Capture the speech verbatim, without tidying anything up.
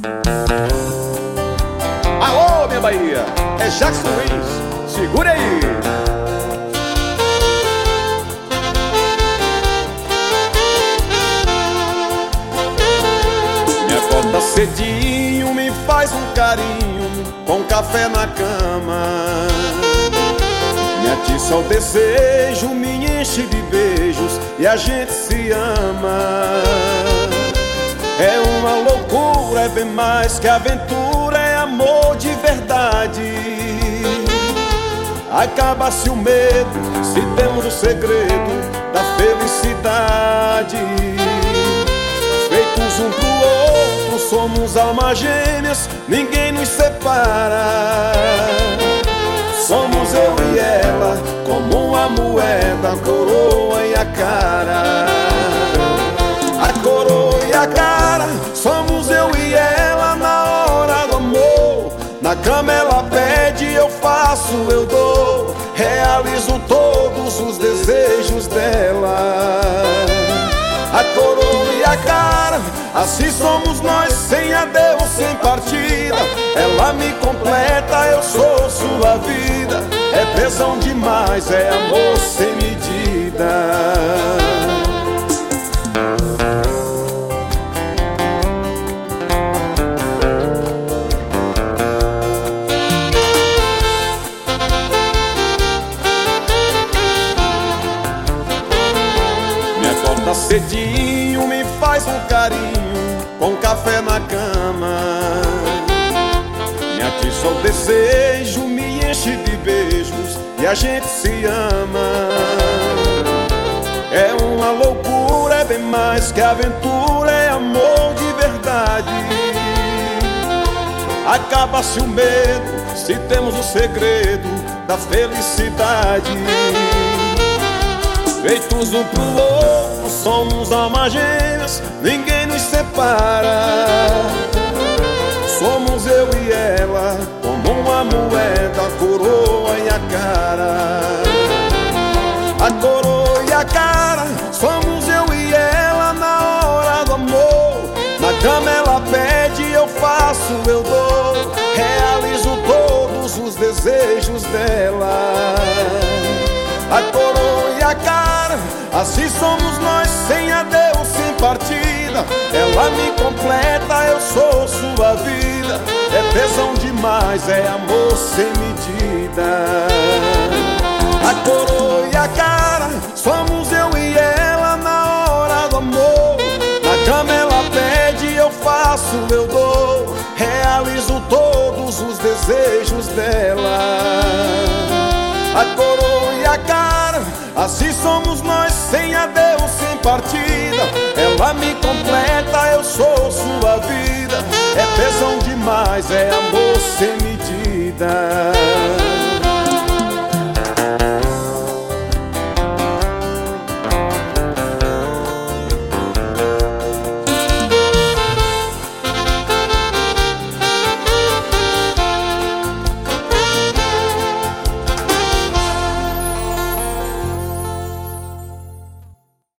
Alô, minha Bahia, é Jackson Luiz, segura aí. Me acorda cedinho, me faz um carinho, com café na cama. Me atiça o desejo, me enche de beijos e a gente se ama. É uma loucura, é bem mais que aventura, é amor de verdade. Acaba-se o medo se temos o segredo da felicidade. Feitos um pro outro, somos almas gêmeas, ninguém nos separa. Somos eu e ela, como uma moeda, a coroa e a cara. A coroa e a cara, somos eu e ela na hora do amor. Na cama ela pede, eu faço, eu dou. Realizo todos os desejos dela. A coroa e a cara, assim somos nós, sem adeus, sem partida. Ela me completa, eu sou sua vida. É tesão demais, é amor sem medida. Cedinho me faz um carinho, com café na cama. Me atiça o desejo, me enche de beijos e a gente se ama. É uma loucura, é bem mais que aventura, é amor de verdade. Acaba-se o medo se temos o segredo da felicidade. Feitos um pro outro, somos almas gêmeas, ninguém nos separa. Somos eu e ela, como uma moeda, a coroa e a cara. A coroa e a cara, somos eu e ela na hora do amor. Na cama ela pede, eu faço, eu dou. Realizo todos os desejos dela. A coroa e a cara, assim somos nós, sem adeus, sem partida. Ela me completa, eu sou sua vida. É tesão demais, é amor sem medida. A coroa e a cara, somos eu e ela na hora do amor. Na cama ela pede, eu faço, eu dou. Realizo todos os desejos dela. A coroa e a cara, assim somos nós, sem adeus, sem partida. Ela me completa, eu sou sua vida. É tesão demais, é amor sem medida.